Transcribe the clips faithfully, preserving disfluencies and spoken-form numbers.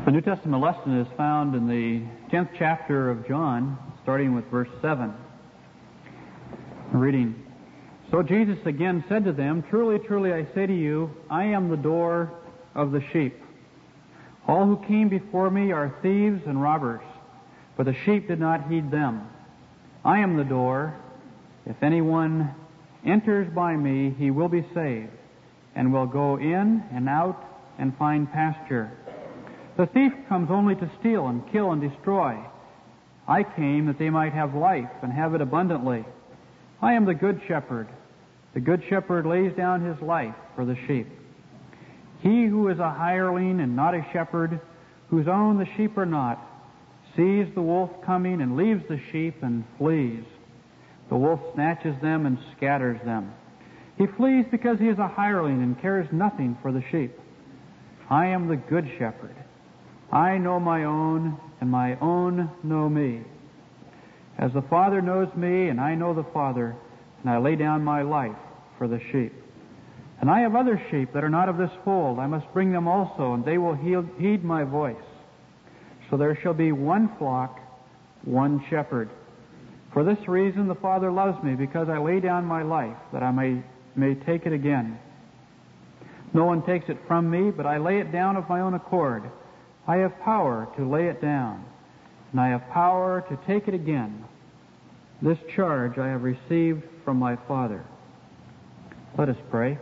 The New Testament lesson is found in the tenth chapter of John, starting with verse seven. Reading, "So Jesus again said to them, 'Truly, truly, I say to you, I am the door of the sheep. All who came before me are thieves and robbers, but the sheep did not heed them. I am the door. If anyone enters by me, he will be saved, and will go in and out and find pasture. The thief comes only to steal and kill and destroy. I came that they might have life and have it abundantly. I am the good shepherd. The good shepherd lays down his life for the sheep. He who is a hireling and not a shepherd, whose own the sheep are not, sees the wolf coming and leaves the sheep and flees. The wolf snatches them and scatters them. He flees because he is a hireling and cares nothing for the sheep. I am the good shepherd. I know my own, and my own know me. As the Father knows me, and I know the Father, and I lay down my life for the sheep. And I have other sheep that are not of this fold. I must bring them also, and they will heed my voice. So there shall be one flock, one shepherd. For this reason the Father loves me, because I lay down my life, that I may, may take it again. No one takes it from me, but I lay it down of my own accord. I have power to lay it down, and I have power to take it again. This charge I have received from my Father." Let us pray.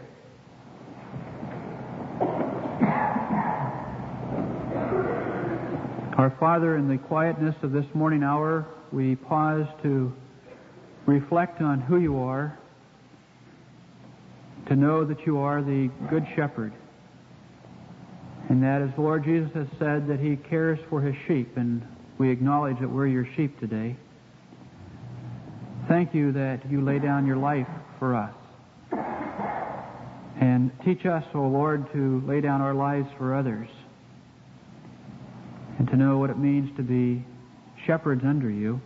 Our Father, in the quietness of this morning hour, we pause to reflect on who you are, to know that you are the Good Shepherd, and that, as the Lord Jesus has said, that He cares for His sheep, and we acknowledge that we're your sheep today. Thank you that you lay down your life for us. And teach us, O Lord, to lay down our lives for others, and to know what it means to be shepherds under you.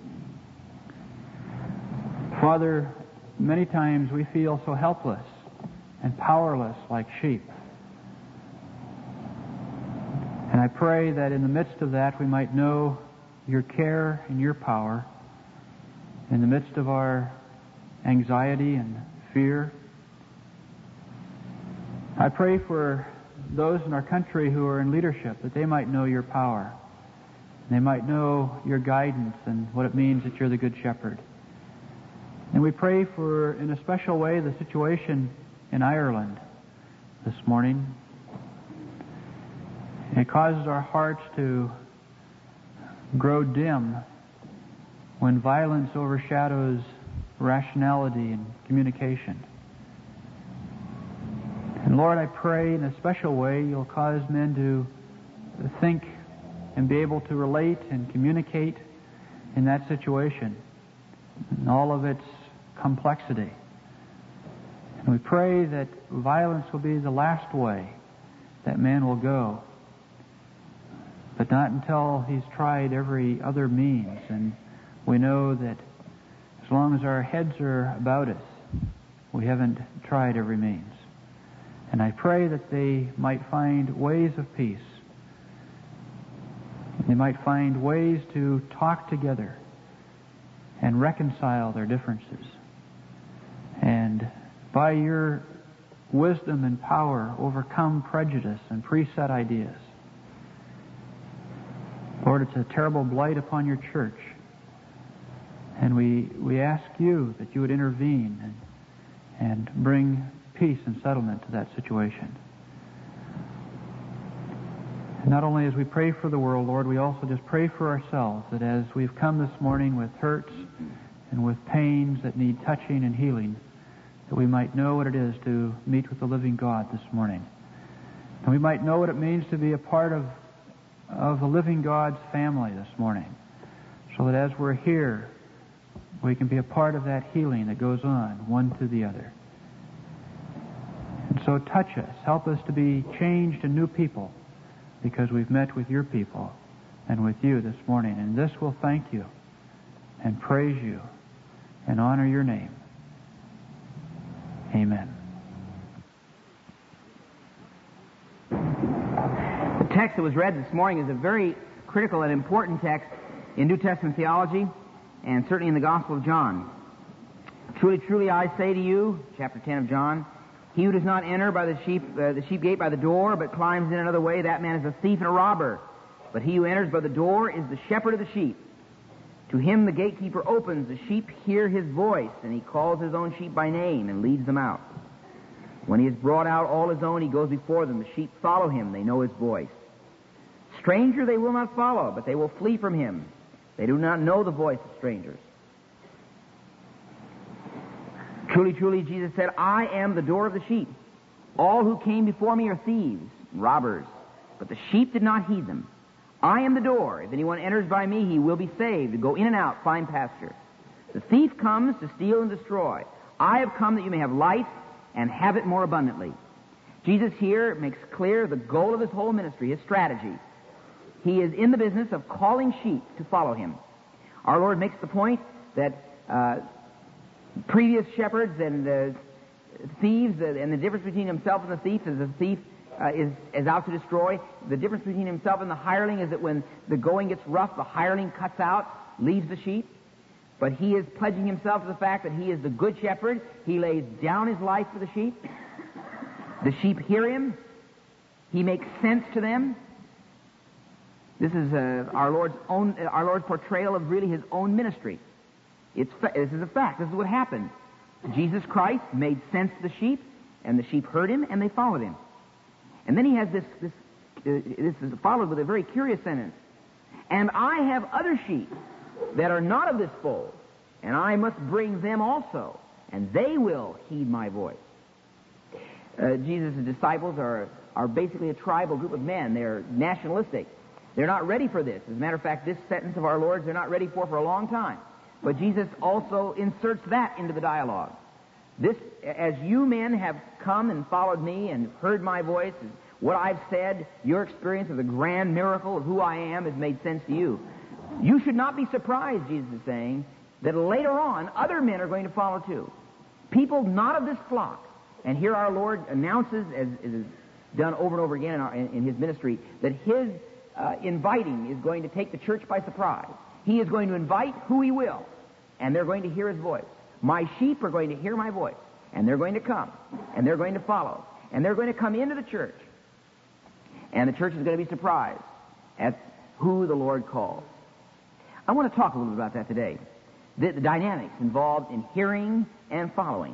Father, many times we feel so helpless and powerless like sheep. And I pray that in the midst of that we might know your care and your power in the midst of our anxiety and fear. I pray for those in our country who are in leadership, that they might know your power. They might know your guidance and what it means that you're the Good Shepherd. And we pray for, in a special way, the situation in Ireland this morning. It causes our hearts to grow dim when violence overshadows rationality and communication. And Lord, I pray in a special way you'll cause men to think and be able to relate and communicate in that situation, in all of its complexity. And we pray that violence will be the last way that man will go, but not until he's tried every other means. And we know that as long as our heads are about us, we haven't tried every means. And I pray that they might find ways of peace. They might find ways to talk together and reconcile their differences. And by your wisdom and power, overcome prejudice and preset ideas. Lord, it's a terrible blight upon your church. And we we ask you that you would intervene and, and bring peace and settlement to that situation. And not only as we pray for the world, Lord, we also just pray for ourselves, that as we've come this morning with hurts and with pains that need touching and healing, that we might know what it is to meet with the living God this morning. And we might know what it means to be a part of, of the living God's family this morning, so that as we're here, we can be a part of that healing that goes on, one to the other. And so touch us. Help us to be changed and new people, because we've met with your people and with you this morning. And this will thank you and praise you and honor your name. Amen. text that was read this morning is a very critical and important text in New Testament theology, and certainly in the Gospel of John. Truly, truly, I say to you, chapter ten of John, he who does not enter by the sheep, uh, the sheep gate by the door, but climbs in another way, that man is a thief and a robber. But he who enters by the door is the shepherd of the sheep. To him the gatekeeper opens, the sheep hear his voice, and he calls his own sheep by name and leads them out. When he has brought out all his own, he goes before them. The sheep follow him, they know his voice. Stranger they will not follow, but they will flee from him. They do not know the voice of strangers. Truly, truly, Jesus said, I am the door of the sheep. All who came before me are thieves, robbers, but the sheep did not heed them. I am the door. If anyone enters by me, he will be saved, to go in and out, find pasture. The thief comes to steal and destroy. I have come that you may have life and have it more abundantly. Jesus here makes clear the goal of his whole ministry, his strategy. He is in the business of calling sheep to follow him. Our Lord makes the point that uh, previous shepherds and uh, thieves, uh, and the difference between himself and the thief is the thief uh, is, is out to destroy. The difference between himself and the hireling is that when the going gets rough, the hireling cuts out, leaves the sheep. But he is pledging himself to the fact that he is the good shepherd. He lays down his life for the sheep. The sheep hear him. He makes sense to them. This is uh, our Lord's own, uh, our Lord's portrayal of really his own ministry. It's fa- this is a fact. This is what happened. Jesus Christ made sense to the sheep, and the sheep heard him, and they followed him. And then he has this. This, uh, this is followed with a very curious sentence. And I have other sheep that are not of this fold, and I must bring them also, and they will heed my voice. Uh, Jesus' disciples are are basically a tribal group of men. They're nationalistic. They're not ready for this. As a matter of fact, this sentence of our Lord's they're not ready for for a long time. But Jesus also inserts that into the dialogue. This, as you men have come and followed me and heard my voice, what I've said, your experience of the grand miracle of who I am has made sense to you. You should not be surprised, Jesus is saying, that later on other men are going to follow too. People not of this flock. And here our Lord announces, as is done over and over again in, our, in, in his ministry, that his uh, inviting is going to take the church by surprise. He is going to invite who he will, and they're going to hear his voice. My sheep are going to hear my voice, and they're going to come, and they're going to follow, and they're going to come into the church. And the church is going to be surprised at who the Lord calls. I want to talk a little bit about that today. The, the dynamics involved in hearing and following.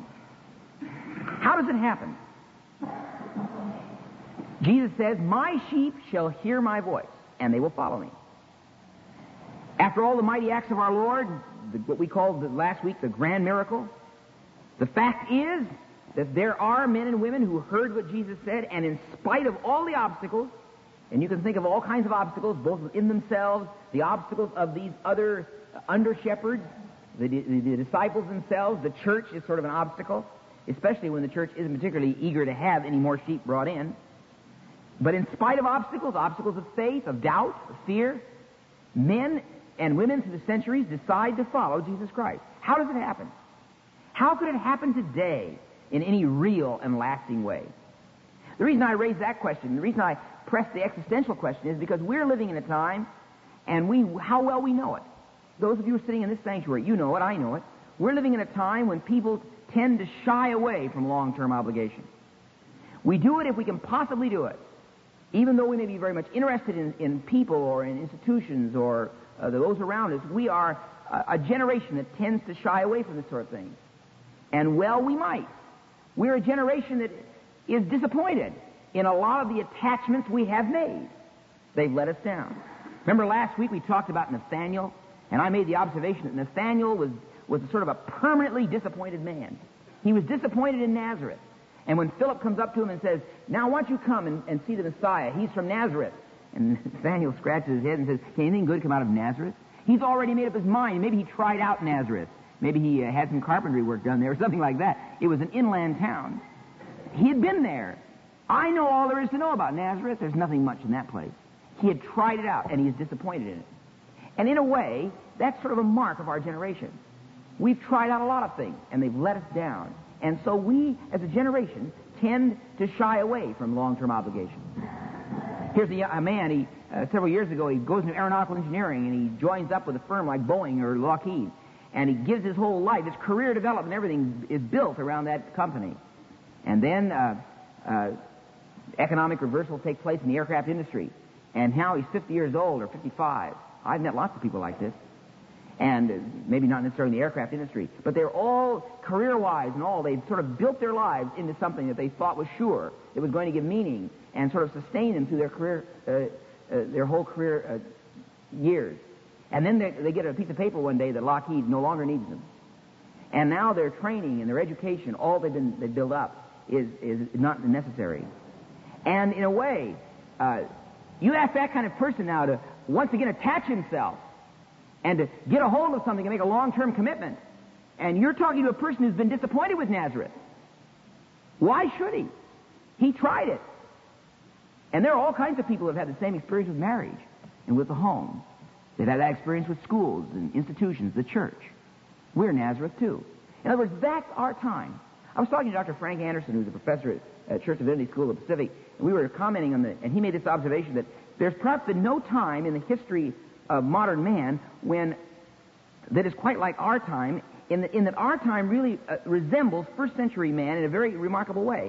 How does it happen? Jesus says, my sheep shall hear my voice, and they will follow me. After all the mighty acts of our Lord, the, what we called the, last week the grand miracle, the fact is that there are men and women who heard what Jesus said, and in spite of all the obstacles, and you can think of all kinds of obstacles, both in themselves, the obstacles of these other under-shepherds, the, the, the disciples themselves, the church is sort of an obstacle, especially when the church isn't particularly eager to have any more sheep brought in. But in spite of obstacles, obstacles of faith, of doubt, of fear, men and women through the centuries decide to follow Jesus Christ. How does it happen? How could it happen today in any real and lasting way? The reason I raise that question, the reason I press the existential question is because we're living in a time, and we how well we know it. Those of you who are sitting in this sanctuary, you know it, I know it. We're living in a time when people tend to shy away from long-term obligation. We do it if we can possibly do it. Even though we may be very much interested in, in people or in institutions or uh, those around us, we are a, a generation that tends to shy away from this sort of thing. And well, we might. We're a generation that is disappointed in a lot of the attachments we have made. They've let us down. Remember last week we talked about Nathaniel, and I made the observation that Nathaniel was, was sort of a permanently disappointed man. He was disappointed in Nazareth. And when Philip comes up to him and says, now why don't you come and, and see the Messiah? He's from Nazareth. And Nathaniel scratches his head and says, can anything good come out of Nazareth? He's already made up his mind. Maybe he tried out Nazareth. Maybe he uh, had some carpentry work done there or something like that. It was an inland town. He had been there. I know all there is to know about Nazareth. There's nothing much in that place. He had tried it out, and he is disappointed in it. And in a way, that's sort of a mark of our generation. We've tried out a lot of things, and they've let us down. And so we, as a generation, tend to shy away from long-term obligation. Here's a, a man, he, uh, several years ago, he goes into aeronautical engineering, and he joins up with a firm like Boeing or Lockheed, and he gives his whole life, his career development, everything is built around that company. And then uh, uh, economic reversal takes place in the aircraft industry, and now he's fifty years old or fifty-five. I've met lots of people like this, and uh, maybe not necessarily in the aircraft industry, but they're all career-wise and all, they've sort of built their lives into something that they thought was sure, it was going to give meaning and sort of sustain them through their career, uh, uh, their whole career uh, years. And then they, they get a piece of paper one day that Lockheed no longer needs them. And now their training and their education, all they've been they build up, is, is not necessary. And in a way, uh, you ask that kind of person now to once again attach himself and to get a hold of something and make a long-term commitment. And you're talking to a person who's been disappointed with Nazareth. Why should he? He tried it. And there are all kinds of people who have had the same experience with marriage and with the home. They've had that experience with schools and institutions, the church. We're Nazareth, too. In other words, that's our time. I was talking to Doctor Frank Anderson, who's a professor at Church Divinity School of the Pacific, and we were commenting on the, and he made this observation that there's perhaps been no time in the history of modern man when, that is quite like our time, in, the, in that our time really uh, resembles first century man in a very remarkable way.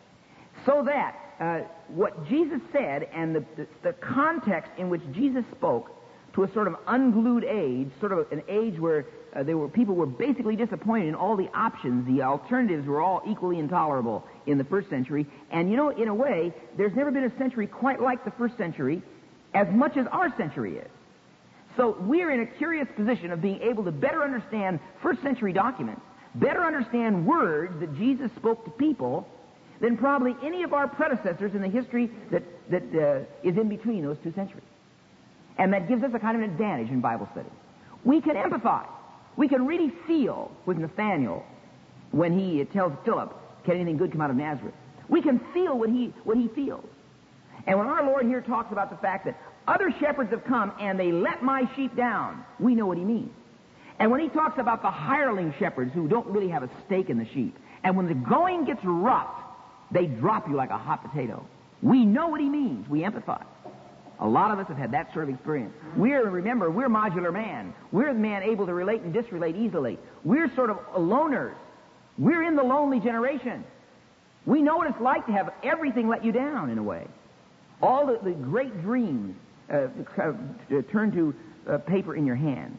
So that uh, what Jesus said and the, the, the context in which Jesus spoke to a sort of unglued age, sort of an age where uh, there were people were basically disappointed in all the options. The alternatives were all equally intolerable in the first century. And you know, in a way, there's never been a century quite like the first century as much as our century is. So we're in a curious position of being able to better understand first century documents, better understand words that Jesus spoke to people than probably any of our predecessors in the history that, that uh, is in between those two centuries. And that gives us a kind of an advantage in Bible study. We can empathize. We can really feel with Nathanael when he tells Philip, can anything good come out of Nazareth? We can feel what he, what he feels. And when our Lord here talks about the fact that other shepherds have come and they let my sheep down, we know what he means. And when he talks about the hireling shepherds who don't really have a stake in the sheep, and when the going gets rough, they drop you like a hot potato, we know what he means. We empathize. A lot of us have had that sort of experience. We're, remember, we're modular man. We're the man able to relate and disrelate easily. We're sort of loners. We're in the lonely generation. We know what it's like to have everything let you down, in a way. All the, the great dreams uh, uh, turn to uh, paper in your hand.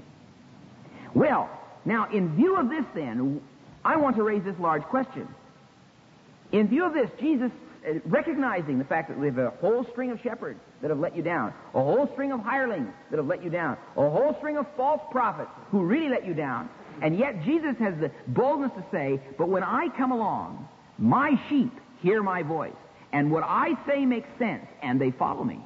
Well, now, in view of this, then, I want to raise this large question. In view of this, Jesus, uh, recognizing the fact that we have a whole string of shepherds that have let you down, a whole string of hirelings that have let you down, a whole string of false prophets who really let you down, and yet Jesus has the boldness to say, but when I come along, my sheep hear my voice, and what I say makes sense, and they follow me.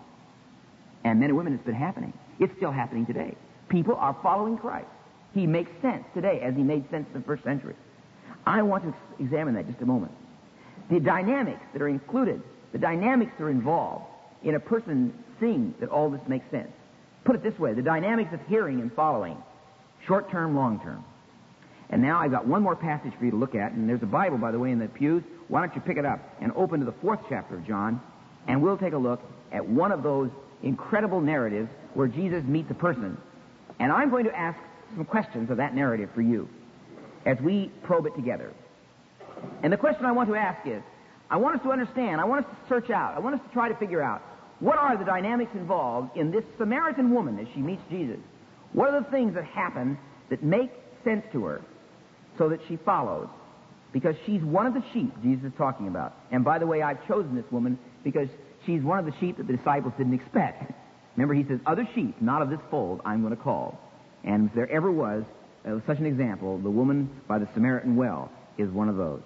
And men and women, it's been happening. It's still happening today. People are following Christ. He makes sense today as he made sense in the first century. I want to ex- examine that just a moment. The dynamics that are included, the dynamics that are involved in a person seeing that all this makes sense. Put it this way, the dynamics of hearing and following, short-term, long-term. And now I've got one more passage for you to look at, and there's a Bible, by the way, in the pews. Why don't you pick it up and open to the fourth chapter of John, and we'll take a look at one of those incredible narratives where Jesus meets a person. And I'm going to ask some questions of that narrative for you as we probe it together. And the question I want to ask is, I want us to understand, I want us to search out, I want us to try to figure out, what are the dynamics involved in this Samaritan woman as she meets Jesus? What are the things that happen that make sense to her so that she follows? Because she's one of the sheep Jesus is talking about. And by the way, I've chosen this woman because she's one of the sheep that the disciples didn't expect. Remember, he says, other sheep, not of this fold, I'm going to call. And if there ever was uh, such an example, the woman by the Samaritan well is one of those.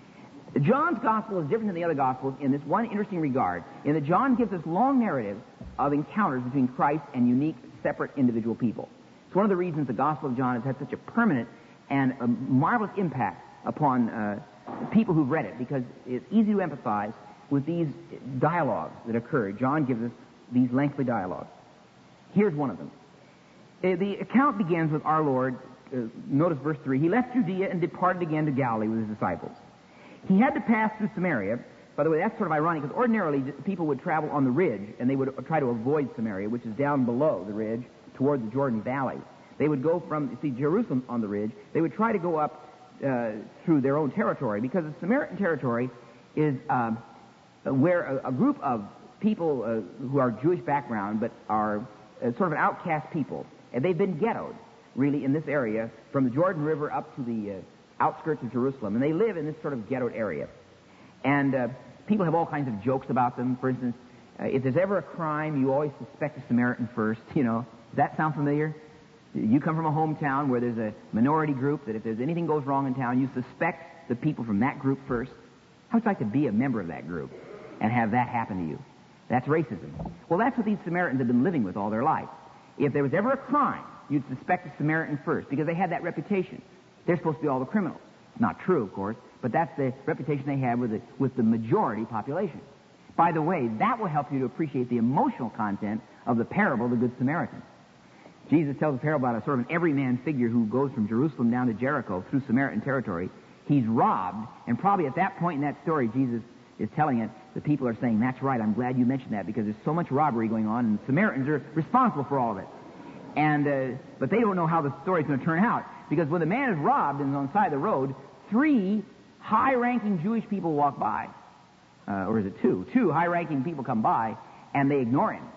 John's gospel is different than the other gospels in this one interesting regard, in that John gives us long narratives of encounters between Christ and unique, separate individual people. It's one of the reasons the Gospel of John has had such a permanent and a marvelous impact upon uh, people who've read it, because it's easy to empathize with these dialogues that occur. John gives us these lengthy dialogues. Here's one of them. Uh, the account begins with our Lord. Uh, notice verse three. He left Judea and departed again to Galilee with his disciples. He had to pass through Samaria. By the way, that's sort of ironic, because ordinarily people would travel on the ridge, and they would try to avoid Samaria, which is down below the ridge toward the Jordan Valley. They would go from, see, Jerusalem on the ridge. They would try to go up uh, through their own territory, because the Samaritan territory is uh, where a, a group of people uh, who are Jewish background but are uh, sort of an outcast people, and they've been ghettoed, really, in this area from the Jordan River up to the uh, outskirts of Jerusalem, and they live in this sort of ghettoed area. And uh, people have all kinds of jokes about them. For instance, uh, if there's ever a crime, you always suspect a Samaritan first, you know. Does that sound familiar? You come from a hometown where there's a minority group that if there's anything goes wrong in town, you suspect the people from that group first. How would you like to be a member of that group and have that happen to you? That's racism. Well, that's what these Samaritans have been living with all their life. If there was ever a crime, you'd suspect a Samaritan first, because they had that reputation. They're supposed to be all the criminals. Not true, of course, but that's the reputation they have with the, with the majority population. By the way, that will help you to appreciate the emotional content of the parable of the Good Samaritan. Jesus tells a parable about a sort of an everyman figure who goes from Jerusalem down to Jericho through Samaritan territory. He's robbed, and probably at that point in that story, Jesus is telling it, the people are saying, that's right, I'm glad you mentioned that, because there's so much robbery going on, and the Samaritans are responsible for all of it. And uh, but they don't know how the story's going to turn out, because when the man is robbed and is on the side of the road, three high-ranking Jewish people walk by. Uh, or is it two? Two high-ranking people come by, and they ignore him.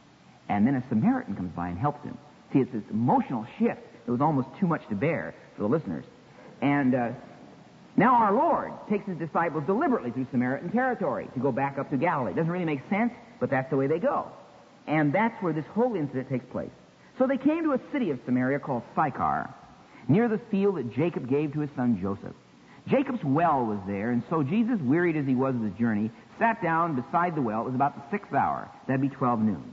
And then a Samaritan comes by and helps him. See, it's this emotional shift that was almost too much to bear for the listeners. And uh, now our Lord takes his disciples deliberately through Samaritan territory to go back up to Galilee. It doesn't really make sense, but that's the way they go. And that's where this whole incident takes place. So they came to a city of Samaria called Sychar, near the field that Jacob gave to his son Joseph. Jacob's well was there, and so Jesus, wearied as he was of his journey, sat down beside the well. It was about the sixth hour. That'd be twelve noon.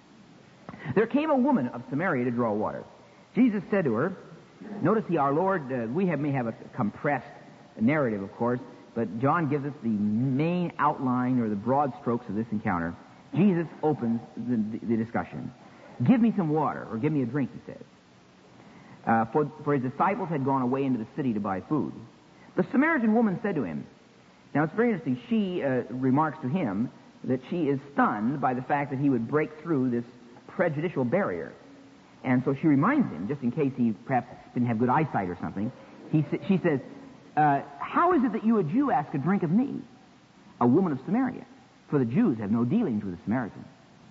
There came a woman of Samaria to draw water. Jesus said to her, notice he, our Lord, uh, we have, may have a compressed narrative, of course, but John gives us the main outline or the broad strokes of this encounter. Jesus opens the, the, the discussion. Give me some water, or give me a drink, he says. Uh, for, for his disciples had gone away into the city to buy food. The Samaritan woman said to him, now it's very interesting, she uh, remarks to him that she is stunned by the fact that he would break through this prejudicial barrier. And so she reminds him, just in case he perhaps didn't have good eyesight or something, he, she says, uh, how is it that you, a Jew, ask a drink of me, a woman of Samaria? For the Jews have no dealings with the Samaritans.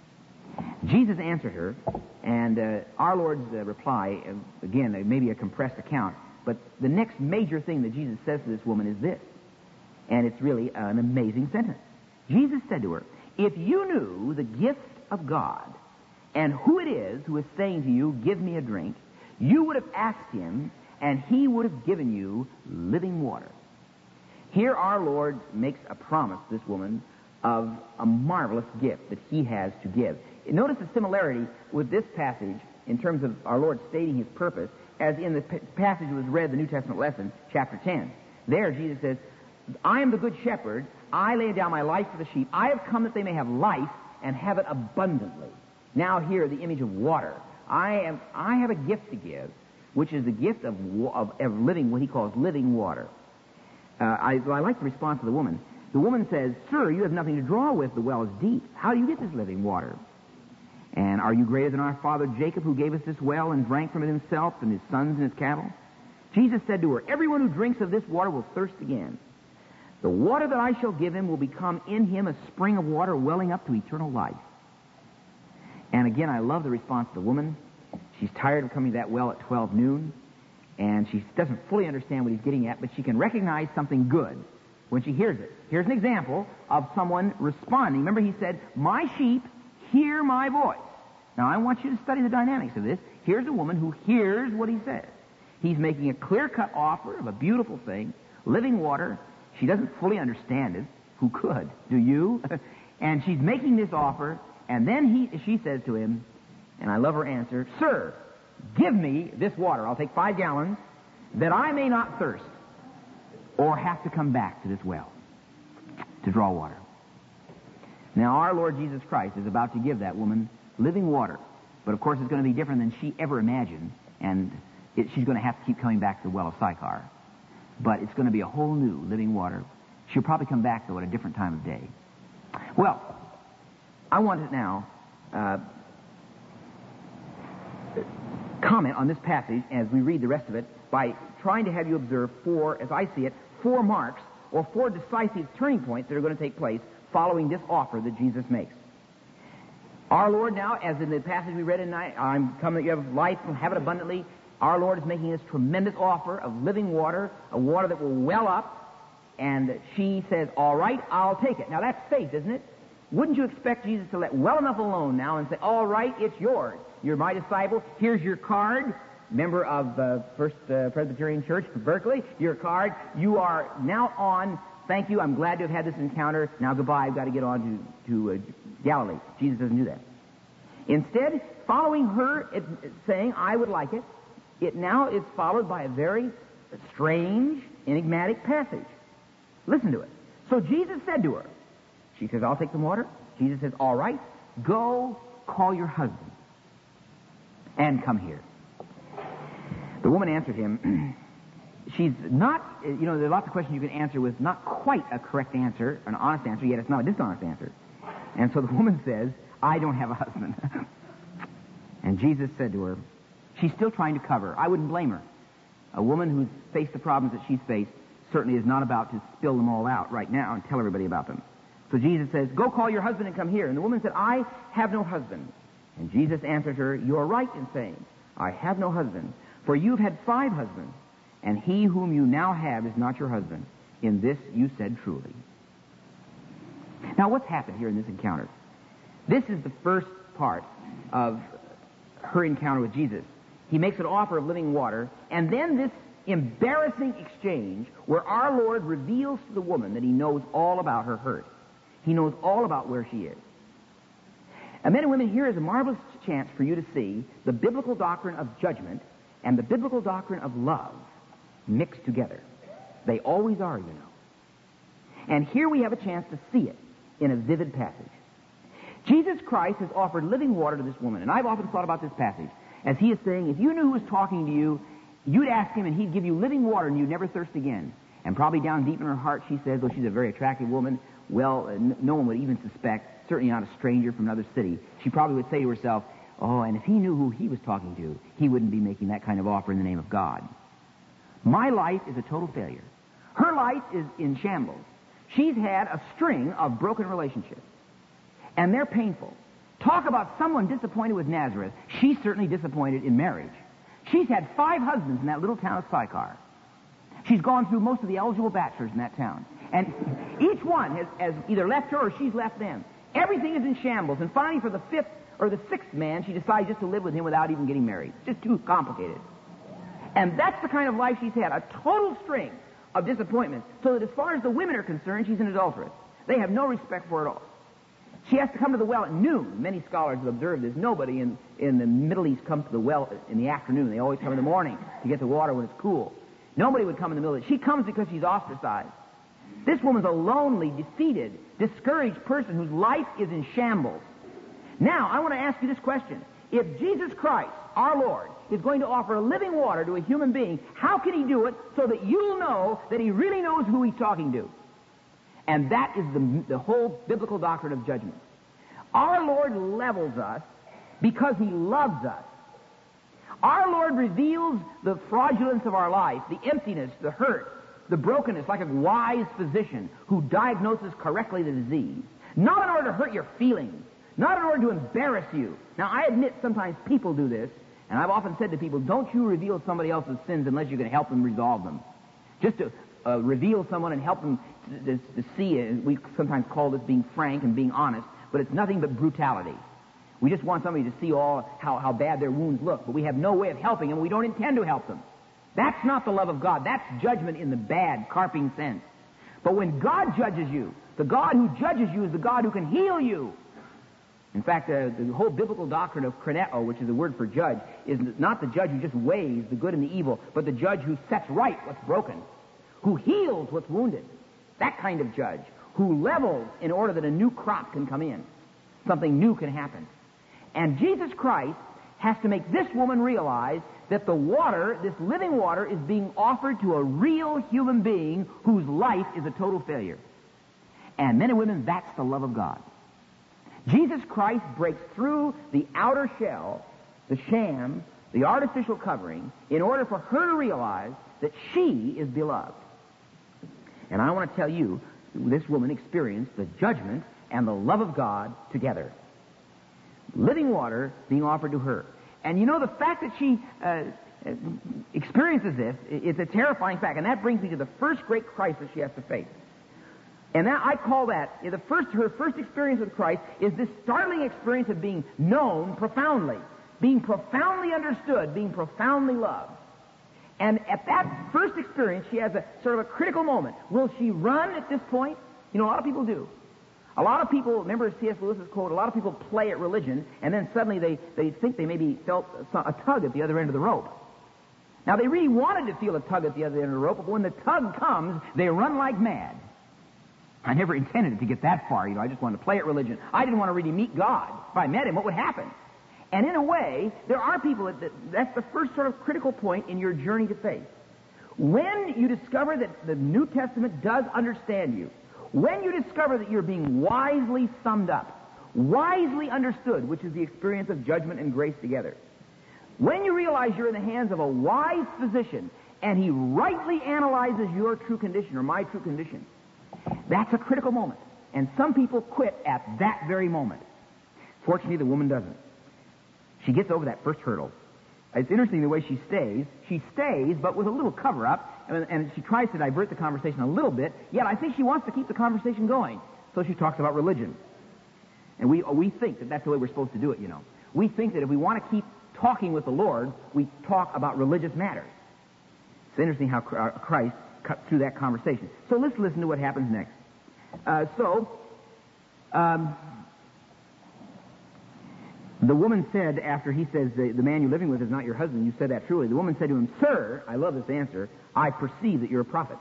Jesus answered her, and uh, our Lord's uh, reply, uh, again, uh, maybe a compressed account, but the next major thing that Jesus says to this woman is this, and it's really an amazing sentence. Jesus said to her, if you knew the gift of God and who it is who is saying to you, give me a drink, you would have asked him, and he would have given you living water. Here our Lord makes a promise to this woman of a marvelous gift that he has to give. Notice the similarity with this passage in terms of our Lord stating his purpose, as in the p- passage that was read, the New Testament lesson, chapter ten. There Jesus says, I am the good shepherd, I lay down my life for the sheep, I have come that they may have life and have it abundantly. Now here, the image of water. I am. I have a gift to give, which is the gift of, of, of living, what he calls living water. Uh, I, I like the response of the woman. The woman says, sir, you have nothing to draw with, the well is deep. How do you get this living water? And are you greater than our father Jacob, who gave us this well and drank from it himself and his sons and his cattle? Jesus said to her, everyone who drinks of this water will thirst again. The water that I shall give him will become in him a spring of water welling up to eternal life. And again, I love the response of the woman. She's tired of coming to that well at twelve noon, and she doesn't fully understand what he's getting at, but she can recognize something good when she hears it. Here's an example of someone responding. Remember, he said, my sheep hear my voice. Now, I want you to study the dynamics of this. Here's a woman who hears what he says. He's making a clear-cut offer of a beautiful thing, living water. She doesn't fully understand it. Who could? Do you? And she's making this offer, and then he, she says to him, and I love her answer, sir, give me this water. I'll take five gallons, that I may not thirst or have to come back to this well to draw water. Now, our Lord Jesus Christ is about to give that woman living water. But, of course, it's going to be different than she ever imagined, and it, she's going to have to keep coming back to the well of Sychar. But it's going to be a whole new living water. She'll probably come back, though, at a different time of day. Well, I want to now uh, comment on this passage as we read the rest of it by trying to have you observe four, as I see it, four marks or four decisive turning points that are going to take place following this offer that Jesus makes. Our Lord now, as in the passage we read tonight, I'm coming that you have life and have it abundantly. Our Lord is making this tremendous offer of living water, a water that will well up, and she says, all right, I'll take it. Now that's faith, isn't it? Wouldn't you expect Jesus to let well enough alone now and say, all right, it's yours. You're my disciple. Here's your card. Member of the First uh, Presbyterian Church for Berkeley. Your card. You are now on. Thank you. I'm glad to have had this encounter. Now goodbye. I've got to get on to, to uh, Galilee. Jesus doesn't do that. Instead, following her it, it, saying, I would like it, it now is followed by a very strange, enigmatic passage. Listen to it. So Jesus said to her, she says, I'll take some water. Jesus says, all right, go call your husband and come here. The woman answered him, she's not, you know, there are lots of questions you can answer with not quite a correct answer, an honest answer, yet it's not a dishonest answer. And so the woman says, I don't have a husband. And Jesus said to her, she's still trying to cover. I wouldn't blame her. A woman who's faced the problems that she's faced certainly is not about to spill them all out right now and tell everybody about them. So Jesus says, go call your husband and come here. And the woman said, I have no husband. And Jesus answered her, you are right in saying, I have no husband. For you've had five husbands, and he whom you now have is not your husband. In this you said truly. Now what's happened here in this encounter? This is the first part of her encounter with Jesus. He makes an offer of living water, and then this embarrassing exchange where our Lord reveals to the woman that he knows all about her hurt. He knows all about where she is. And men and women, here is a marvelous chance for you to see the biblical doctrine of judgment and the biblical doctrine of love mixed together. They always are, you know. And here we have a chance to see it in a vivid passage. Jesus Christ has offered living water to this woman, and I've often thought about this passage as he is saying, if you knew who was talking to you, you'd ask him and he'd give you living water and you'd never thirst again. And probably down deep in her heart she says, though she's a very attractive woman, well, uh, n- no one would even suspect, certainly not a stranger from another city. She probably would say to herself, oh, and if he knew who he was talking to, he wouldn't be making that kind of offer in the name of God. My life is a total failure. Her life is in shambles. She's had a string of broken relationships, and they're painful. Talk about someone disappointed with Nazareth. She's certainly disappointed in marriage. She's had five husbands in that little town of Sychar. She's gone through most of the eligible bachelors in that town. And each one has, has either left her or she's left them. Everything is in shambles. And finally, for the fifth or the sixth man, she decides just to live with him without even getting married. It's just too complicated. And that's the kind of life she's had, a total string of disappointments, so that as far as the women are concerned, she's an adulteress. They have no respect for her at all. She has to come to the well at noon. Many scholars have observed this. Nobody in, in the Middle East comes to the well in the afternoon. They always come in the morning to get the water when it's cool. Nobody would come in the middle of it. She comes because she's ostracized. This woman's a lonely, defeated, discouraged person whose life is in shambles. Now, I want to ask you this question. If Jesus Christ, our Lord, is going to offer living water to a human being, how can he do it so that you'll know that he really knows who he's talking to? And that is the, the whole biblical doctrine of judgment. Our Lord levels us because he loves us. Our Lord reveals the fraudulence of our life, the emptiness, the hurt, the brokenness, like a wise physician who diagnoses correctly the disease. Not in order to hurt your feelings, not in order to embarrass you. Now, I admit sometimes people do this, and I've often said to people, don't you reveal somebody else's sins unless you can help them resolve them. Just to uh, reveal someone and help them to, to, to see it. We sometimes call this being frank and being honest, but it's nothing but brutality. We just want somebody to see all how, how bad their wounds look, but we have no way of helping them. We don't intend to help them. That's not the love of God. That's judgment in the bad, carping sense. But when God judges you, the God who judges you is the God who can heal you. In fact, uh, the whole biblical doctrine of kreneo, which is the word for judge, is not the judge who just weighs the good and the evil, but the judge who sets right what's broken, who heals what's wounded. That kind of judge, who levels in order that a new crop can come in. Something new can happen. And Jesus Christ has to make this woman realize that the water, this living water, is being offered to a real human being whose life is a total failure. And men and women, that's the love of God. Jesus Christ breaks through the outer shell, the sham, the artificial covering, in order for her to realize that she is beloved. And I want to tell you, this woman experienced the judgment and the love of God together. Living water being offered to her. And you know, the fact that she uh, experiences this, it's a terrifying fact. And that brings me to the first great crisis she has to face. And that, I call that, the first, her first experience with Christ is this startling experience of being known profoundly, being profoundly understood, being profoundly loved. And at that first experience, she has a sort of a critical moment. Will she run at this point? You know, a lot of people do. A lot of people, remember C S Lewis's quote, a lot of people play at religion, and then suddenly they, they think they maybe felt a tug at the other end of the rope. Now, they really wanted to feel a tug at the other end of the rope, but when the tug comes, they run like mad. I never intended it to get that far, you know. I just wanted to play at religion. I didn't want to really meet God. If I met him, what would happen? And in a way, there are people that, that that's the first sort of critical point in your journey to faith. When you discover that the New Testament does understand you, when you discover that you're being wisely summed up, wisely understood, which is the experience of judgment and grace together, when you realize you're in the hands of a wise physician and he rightly analyzes your true condition or my true condition, that's a critical moment. And some people quit at that very moment. Fortunately, the woman doesn't. She gets over that first hurdle. It's interesting the way she stays. She stays, but with a little cover-up, and, and she tries to divert the conversation a little bit, yet I think she wants to keep the conversation going. So she talks about religion. And we, we think that that's the way we're supposed to do it, you know. We think that if we want to keep talking with the Lord, we talk about religious matters. It's interesting how Christ cut through that conversation. So let's listen to what happens next. Uh, so, um, the woman said, after he says, the, the man you're living with is not your husband, you said that truly. The woman said to him, Sir, I love this answer, I perceive that you're a prophet.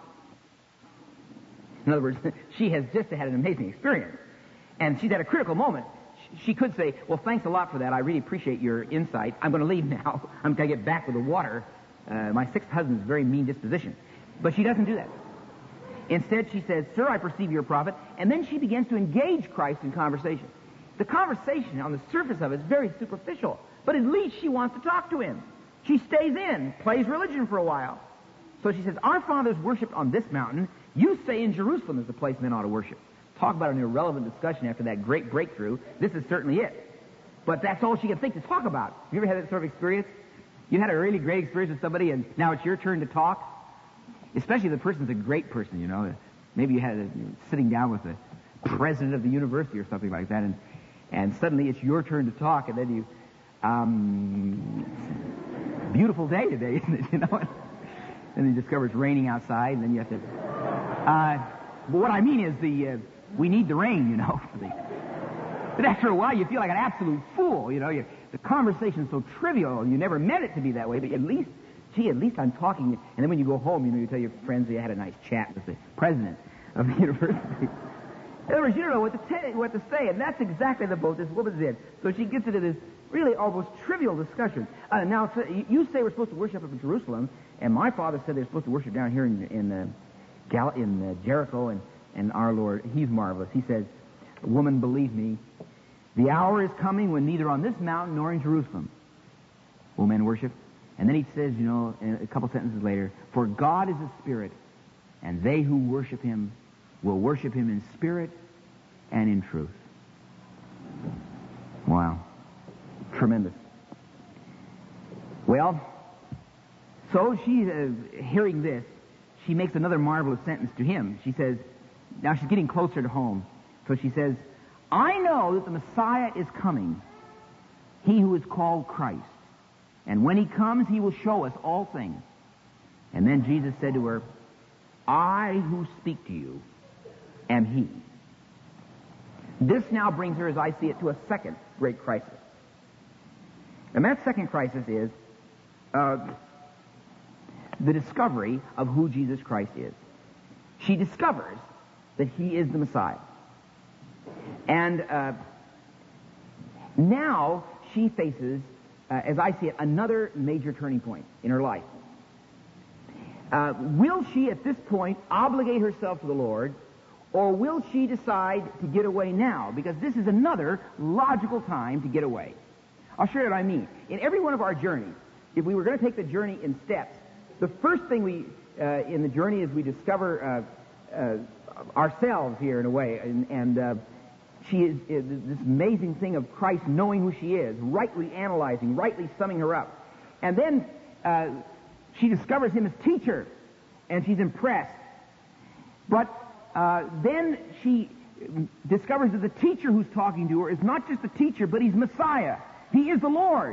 In other words, she has just had an amazing experience. And she's at a critical moment. She could say, well, thanks a lot for that. I really appreciate your insight. I'm going to leave now. I'm going to get back with the water. Uh, my sixth husband's a very mean disposition. But she doesn't do that. Instead, she says, Sir, I perceive you're a prophet. And then she begins to engage Christ in conversation. The conversation on the surface of it is very superficial, but at least she wants to talk to him. She stays in, plays religion for a while. So she says, Our fathers worshipped on this mountain. You say in Jerusalem is the place men ought to worship. Talk about an irrelevant discussion after that great breakthrough. This is certainly it. But that's all she can think to talk about. Have you ever had that sort of experience? You had a really great experience with somebody, and now it's your turn to talk? Especially if the person's a great person, you know. Maybe you had a, sitting down with the president of the university or something like that, and And suddenly it's your turn to talk, and then you, um, beautiful day today, isn't it? You know, and you discover it's raining outside, and then you have to. Uh, but what I mean is the uh, we need the rain, you know. But after a while, you feel like an absolute fool, you know. You, the conversation's so trivial, you never meant it to be that way. But at least, gee, at least I'm talking. And then when you go home, you know, you tell your friends you had a nice chat with the president of the university. In other words, you don't know what to, t- what to say, and that's exactly the boat this woman's in. So she gets into this really almost trivial discussion. Uh, now, so you say we're supposed to worship up in Jerusalem, and my father said they're supposed to worship down here in in, uh, Gal- in uh, Jericho, and, and our Lord, he's marvelous. He says, Woman, believe me, the hour is coming when neither on this mountain nor in Jerusalem will men worship. And then he says, you know, a couple sentences later, For God is a spirit, and they who worship him will worship him in spirit and in truth. Wow. Tremendous. Well, so she's uh, hearing this. She makes another marvelous sentence to him. She says, now she's getting closer to home. So she says, I know that the Messiah is coming, he who is called Christ. And when he comes, he will show us all things. And then Jesus said to her, I who speak to you am he. This now brings her, as I see it, to a second great crisis. And that second crisis is uh, the discovery of who Jesus Christ is. She discovers that he is the Messiah. And uh, now she faces uh, as I see it, another major turning point in her life. Uh, will she, at this point, obligate herself to the Lord, or will she decide to get away now? Because this is another logical time to get away. I'll show you what I mean. In every one of our journeys, if we were going to take the journey in steps, the first thing we uh, in the journey is we discover uh, uh, ourselves here in a way, and, and uh, she is, is this amazing thing of Christ knowing who she is, rightly analyzing, rightly summing her up. And then uh, she discovers him as teacher, and she's impressed. But uh, then she discovers that the teacher who's talking to her is not just a teacher, but he's Messiah. He is the Lord.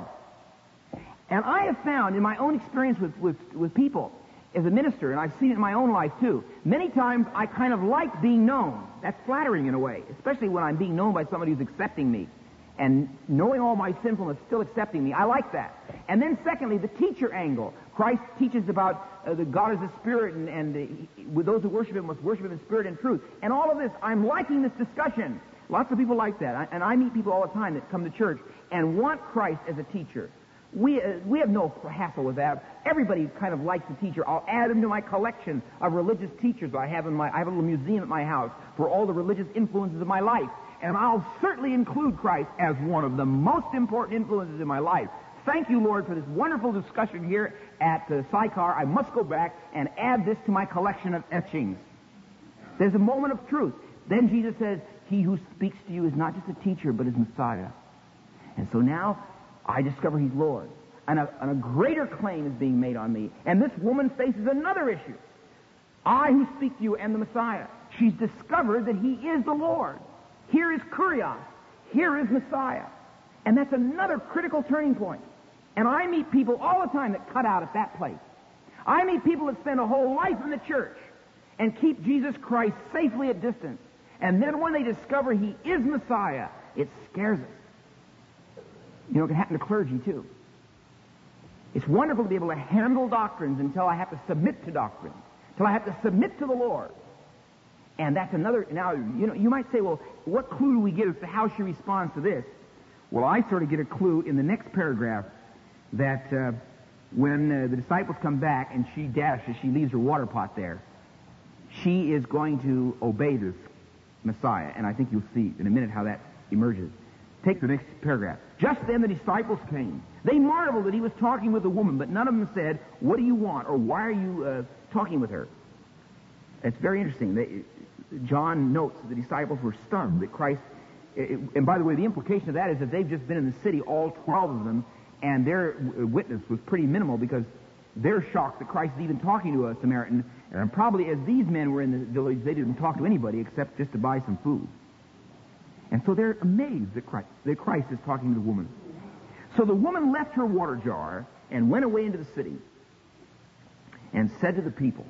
And I have found in my own experience with, with, with people as a minister, and I've seen it in my own life too, many times I kind of like being known. That's flattering in a way, especially when I'm being known by somebody who's accepting me. And knowing all my sinfulness, still accepting me. I like that. And then secondly, the teacher angle. Christ teaches about uh, the God is a spirit, and, and uh, he, with those who worship him must worship him in spirit and truth. And all of this, I'm liking this discussion. Lots of people like that. I, and I meet people all the time that come to church and want Christ as a teacher. We uh, we have no hassle with that. Everybody kind of likes a teacher. I'll add them to my collection of religious teachers I have in my. I have a little museum at my house for all the religious influences of my life, and I'll certainly include Christ as one of the most important influences in my life. Thank you, Lord, for this wonderful discussion here at uh, Sychar. I must go back and add this to my collection of etchings. There's a moment of truth. Then Jesus says, "He who speaks to you is not just a teacher, but is Messiah." And so now I discover he's Lord. And a, and a greater claim is being made on me. And this woman faces another issue. I who speak to you am the Messiah. She's discovered that he is the Lord. Here is Kurios. Here is Messiah. And that's another critical turning point. And I meet people all the time that cut out at that place. I meet people that spend a whole life in the church and keep Jesus Christ safely at distance. And then when they discover he is Messiah, it scares us. You know, it can happen to clergy, too. It's wonderful to be able to handle doctrines until I have to submit to doctrine, until I have to submit to the Lord. And that's another, now, you know, you might say, well, what clue do we get as to how she responds to this? Well, I sort of get a clue in the next paragraph that uh, when uh, the disciples come back and she dashes, she leaves her water pot there, she is going to obey this Messiah. And I think you'll see in a minute how that emerges. Take the next paragraph. Just then the disciples came. They marveled that he was talking with a woman, but none of them said, "What do you want?" or "Why are you uh, talking with her?" It's very interesting. They, John notes that the disciples were stunned that Christ, it, and by the way, the implication of that is that they've just been in the city, all twelve of them, and their witness was pretty minimal because they're shocked that Christ is even talking to a Samaritan, and probably as these men were in the village, they didn't talk to anybody except just to buy some food. And so they're amazed that Christ, that Christ is talking to the woman. So the woman left her water jar and went away into the city and said to the people,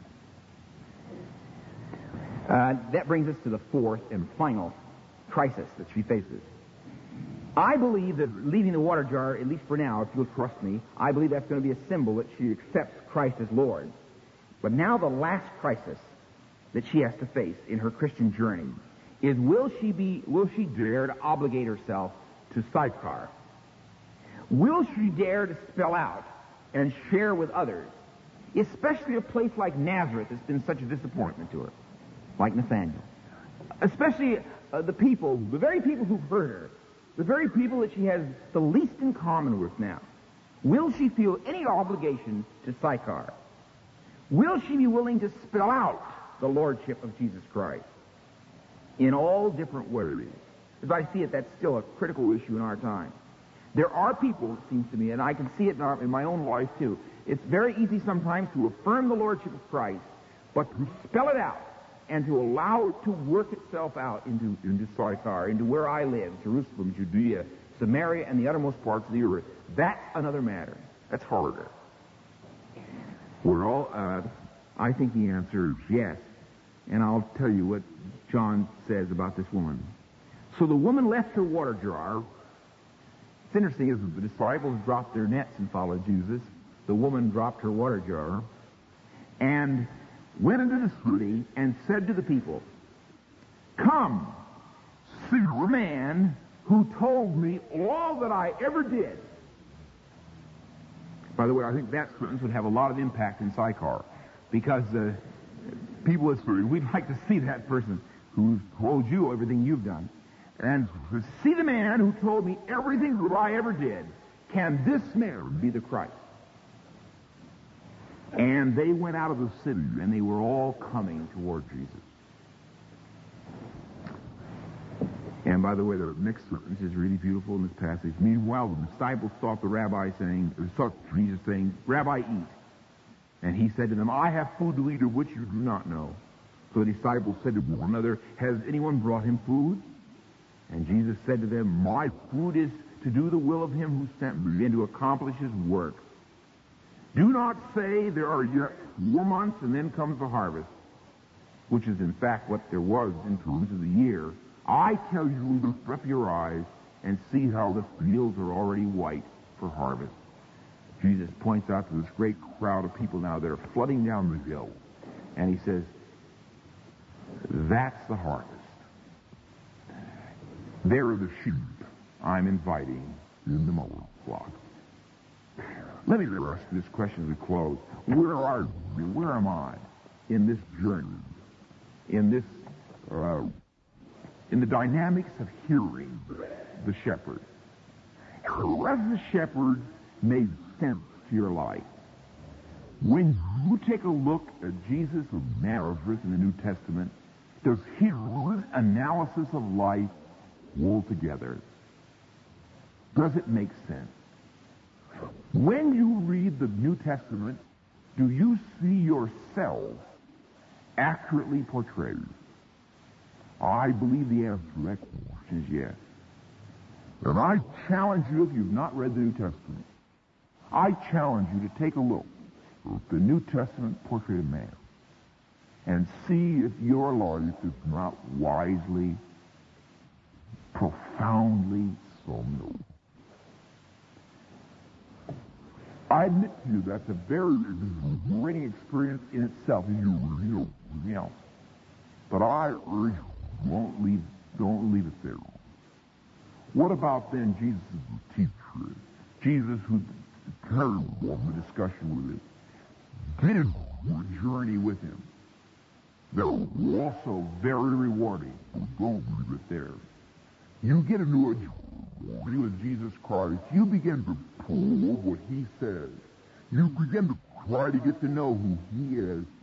uh, that brings us to the fourth and final crisis that she faces. I believe that leaving the water jar, at least for now, if you'll trust me, I believe that's going to be a symbol that she accepts Christ as Lord. But now the last crisis that she has to face in her Christian journey is will she be, will she dare to obligate herself to Sychar? Will she dare to spell out and share with others, especially a place like Nazareth that's been such a disappointment to her, like Nathanael? Especially uh, the people, the very people who've heard her, the very people that she has the least in common with now. Will she feel any obligation to Sychar? Will she be willing to spell out the lordship of Jesus Christ in all different ways? As I see it, that's still a critical issue in our time. There are people, it seems to me, and I can see it in, our, in my own life too, it's very easy sometimes to affirm the lordship of Christ, but to spell it out and to allow it to work itself out into, into Sychar, into where I live, Jerusalem, Judea, Samaria, and the uttermost parts of the earth. That's another matter. That's harder. Well, uh, I think the answer is yes. And I'll tell you what John says about this woman. So the woman left her water jar. It's interesting, isn't it? The disciples dropped their nets and followed Jesus. The woman dropped her water jar and went into the city and said to the people, "Come, see the man who told me all that I ever did." By the way, I think that sentence would have a lot of impact in Sychar, because uh, people, we'd like to see that person who's told you everything you've done, and see the man who told me everything that I ever did. Can this man be the Christ? And they went out of the city, and they were all coming toward Jesus. And by the way, the next sentence is really beautiful in this passage. Meanwhile, the disciples sought the rabbi, saying, sought Jesus, saying, Rabbi, eat. And he said to them, I have food to eat of which you do not know. So the disciples said to one another, has anyone brought him food? And Jesus said to them, my food is to do the will of him who sent me and to accomplish his work. Do not say there are yet four months and then comes the harvest, which is in fact what there was in terms of the year. I tell you, lift up your eyes and see how the fields are already white for harvest. Jesus points out to this great crowd of people now that are flooding down the hill. And he says, that's the harvest. There are the sheep I'm inviting in the mowing flock. Let me ask this question as we close. Where are you? Where am I in this journey? In this, uh, in the dynamics of hearing the shepherd? Has the shepherd made sense to your life? When you take a look at Jesus of Nazareth in the New Testament, does his analysis of life hold together? Does it make sense? When you read the New Testament, do you see yourself accurately portrayed? I believe the answer to that question is yes. And I challenge you, if you've not read the New Testament, I challenge you to take a look at the New Testament portrait of man and see if your life is not wisely, profoundly somnable. I admit to you that's a very liberating experience in itself. You reveal something else. But I urge you, don't leave, don't leave it there. What about then Jesus as the teacher? Jesus who carried on the discussion with him, did a journey with him that was also very rewarding. Don't leave it there. You get into a journey with Jesus Christ. You begin to pull what he says. You begin to try to get to know who he is.